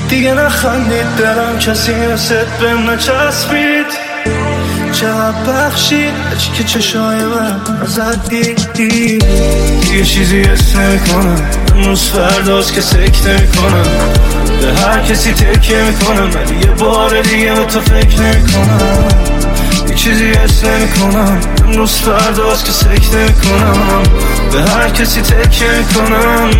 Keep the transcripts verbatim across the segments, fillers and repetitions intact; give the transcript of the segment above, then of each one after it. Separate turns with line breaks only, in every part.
دیگه نخندید دلم کسی مثل بهم نچسبید. چقدر بخشید هرچی که چشای من ازت دیدی. دیگه چیزی حس نمیکنم، امروز فرداست که سکته میکنم، به هر کسی تکیه میکنم ولی یه بار دیگه به تو فکر نمیکنم. یه چیزی حس نمیکنم، امروز فرداست که سکته میکنم، به هر کسی تکیه میکنم.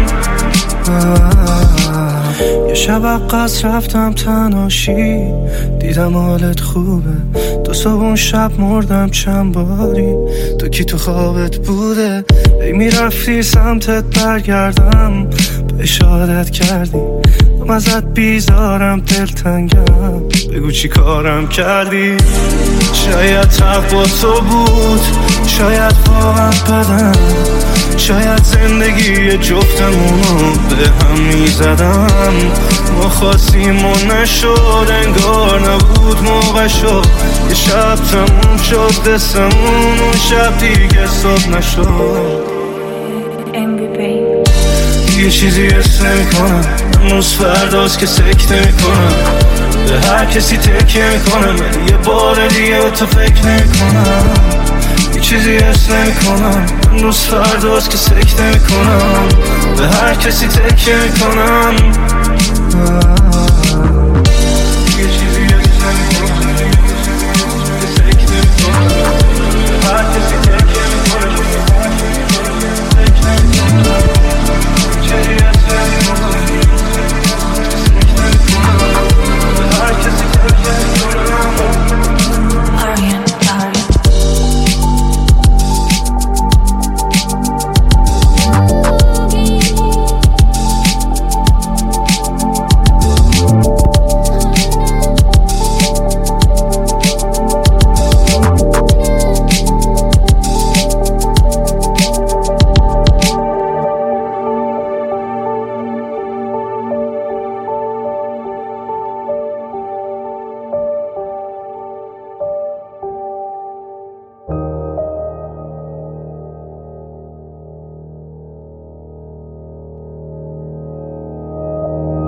یه شب عقص رفتم تنهاشی، دیدم حالت خوبه. دو صبح اون شب مردم چند باری، تو کی تو خوابت بوده؟ ای میرفتی سمتت برگردم، به اشارت کردی من ازت بیزارم، دلتنگم، بگو چی کارم کردی. شاید حق با تو بود، شاید واقعا بدم، شاید زندگی جفتمونو به هم میزدم. ما خواستیم و نشد، انگار نبود موقع شد. یه شب تموم شد دستمون، اون شب دیگه صبح نشد. یه چیزی حس نمیکنم، امروز فرداست که سکته میکنم، به هر کسی تکیه میکنم ولی یه بار دیگه به تو فکر نمیکنم. یه چیزی حس نمیکنم، امروز فرداست که سکته میکنم، به هر کسی تکیه میکنم.